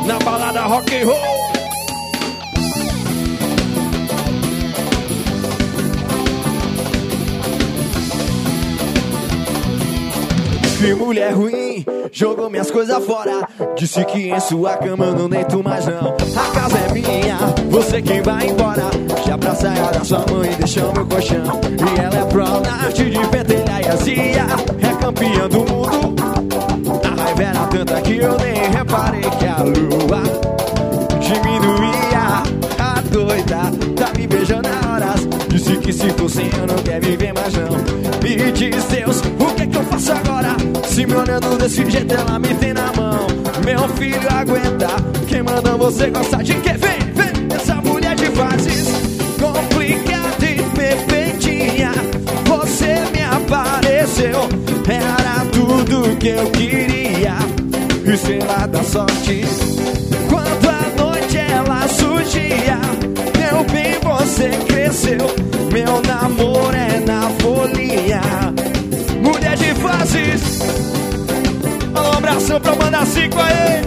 na balada rock and roll. Que mulher ruim, jogou minhas coisas fora. Disse que em sua cama eu não deito mais não. A casa é minha, você que vai embora. Já pra sair da sua mãe deixou meu colchão. E ela é pro norte de pentelha e azia. É campeã do mundo. A raiva era tanta que eu nem reparei que a lua diminuía. A doida tá me beijando a horas. Disse que se fosse eu não quer viver mais não. Me diz Deus, o que é que eu faço agora? Se me olhando desse jeito ela me tem na mão. Meu filho aguenta, quem manda você gostar de quê? Vem, vem, essa mulher de fases complicada e perfeitinha. Você me apareceu, era tudo que eu queria. Estrela da sorte, quando a noite ela surgia. Meu bem, você cresceu, meu namoro é na folia. Mulher de fases, um abração pra mandar 5 aí.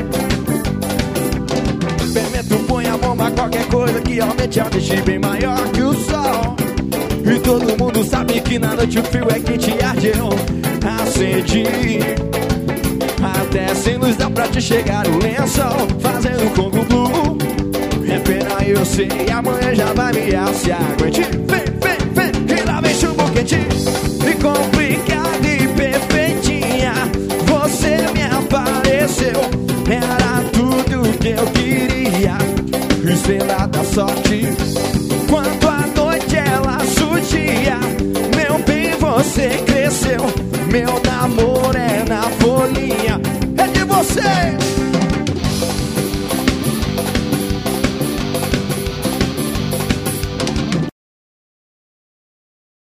Permito, põe a bomba, qualquer coisa que aumente a deixe bem maior que o sol. E todo mundo sabe que na noite o fio é quente e arde. Eu acendi, até sem luz dá pra te chegar o lençol. Fazendo Congo Blue, é pena eu sei, amanhã já vai me se aguente. Vem, vem, vem, e lá vem chumbo quente. E complicada e perfeitinha, você me apareceu, era tudo que eu queria. Estrela da sorte, quando a noite ela surgia. Meu bem, você cresceu, meu namoro é na folia. É de você!